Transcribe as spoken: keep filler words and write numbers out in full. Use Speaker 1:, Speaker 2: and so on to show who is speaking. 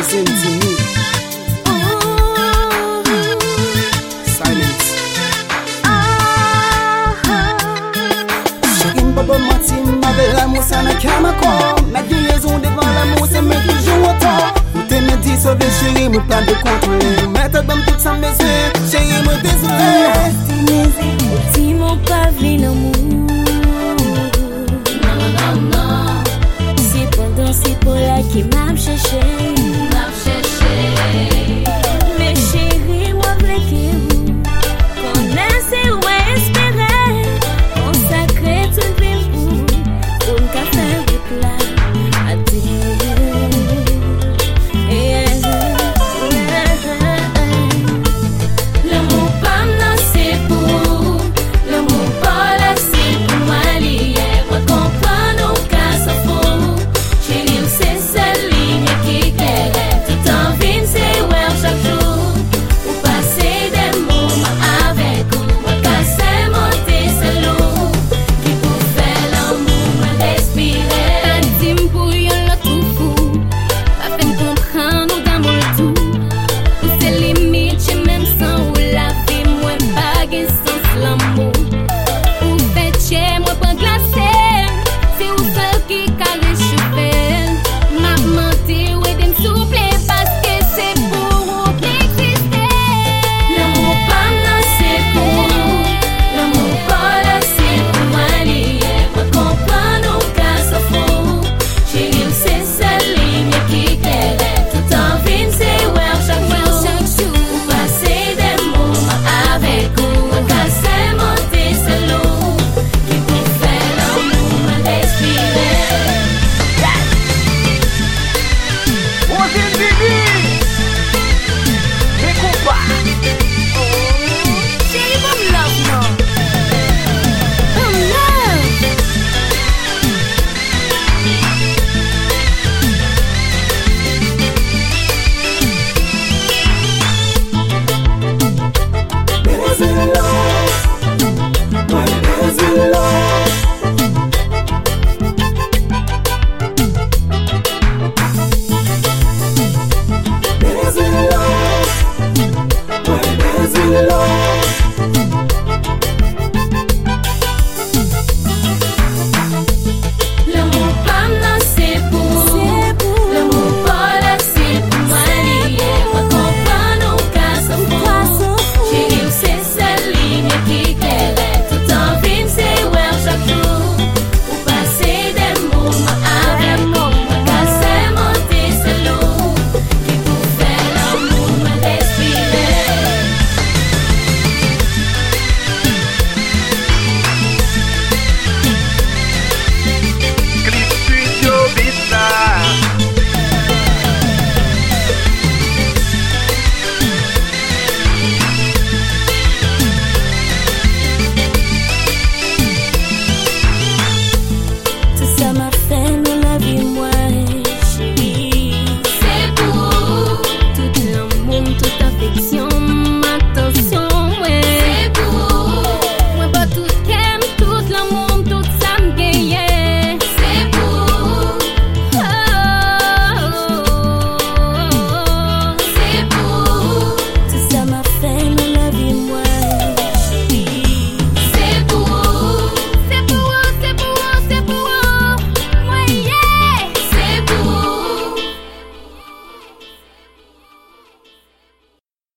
Speaker 1: listen to me. Silence. Chacun baba mati m'avait l'amour ça n'a qu'à ma corps. Ma liaison devant l'amour c'est me qui joue autant. Vous t'aimez dit sauver chérie, me pas de contrôler. Mettre dans toute sa maison, chérie me désolé.
Speaker 2: Si mon pavli l'amour. Non, non, non. C'est pendant c'est pour là qui m'a cherché.